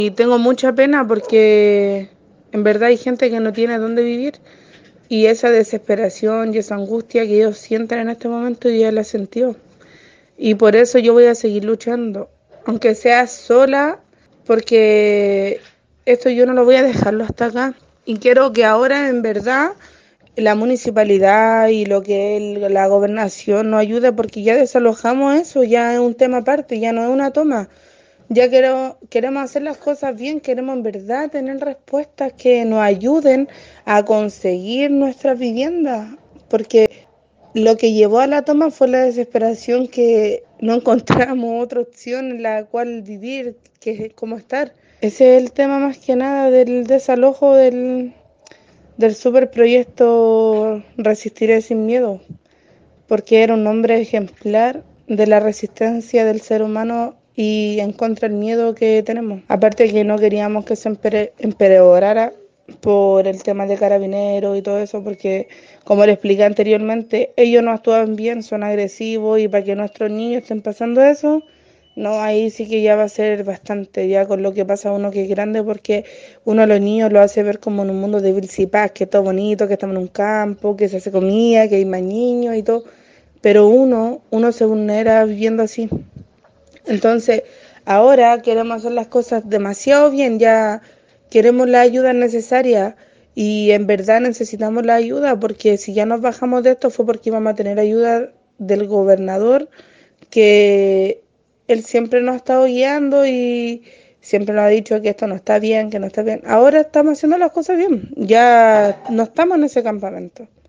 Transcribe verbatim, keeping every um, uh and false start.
Y tengo mucha pena porque en verdad hay gente que no tiene dónde vivir y esa desesperación y esa angustia que ellos sienten en este momento yo ya la sentí. Y por eso yo voy a seguir luchando, aunque sea sola, porque esto yo no lo voy a dejarlo hasta acá. Y quiero que ahora en verdad la municipalidad y lo que es la gobernación nos ayude porque ya desalojamos eso, ya es un tema aparte, ya no es una toma. Ya quiero, queremos hacer las cosas bien, queremos en verdad tener respuestas que nos ayuden a conseguir nuestras viviendas, porque lo que llevó a la toma fue la desesperación que no encontramos otra opción en la cual vivir, que es cómo estar. Ese es el tema más que nada del desalojo del, del superproyecto Resistiré sin miedo, porque era un nombre ejemplar de la resistencia del ser humano y en contra del miedo que tenemos. Aparte que no queríamos que se empere, empeorara por el tema de carabineros y todo eso, porque como le expliqué anteriormente, ellos no actúan bien, son agresivos y para que nuestros niños estén pasando eso, no, ahí sí que ya va a ser bastante, ya con lo que pasa a uno que es grande, porque uno a los niños lo hace ver como en un mundo de Bill y paz, que es todo bonito, que estamos en un campo, que se hace comida, que hay más niños y todo, pero uno, uno se vulnera viviendo así. Entonces, ahora queremos hacer las cosas demasiado bien, ya queremos la ayuda necesaria y en verdad necesitamos la ayuda porque si ya nos bajamos de esto fue porque íbamos a tener ayuda del gobernador, que él siempre nos ha estado guiando y siempre nos ha dicho que esto no está bien, que no está bien. Ahora estamos haciendo las cosas bien, ya no estamos en ese campamento.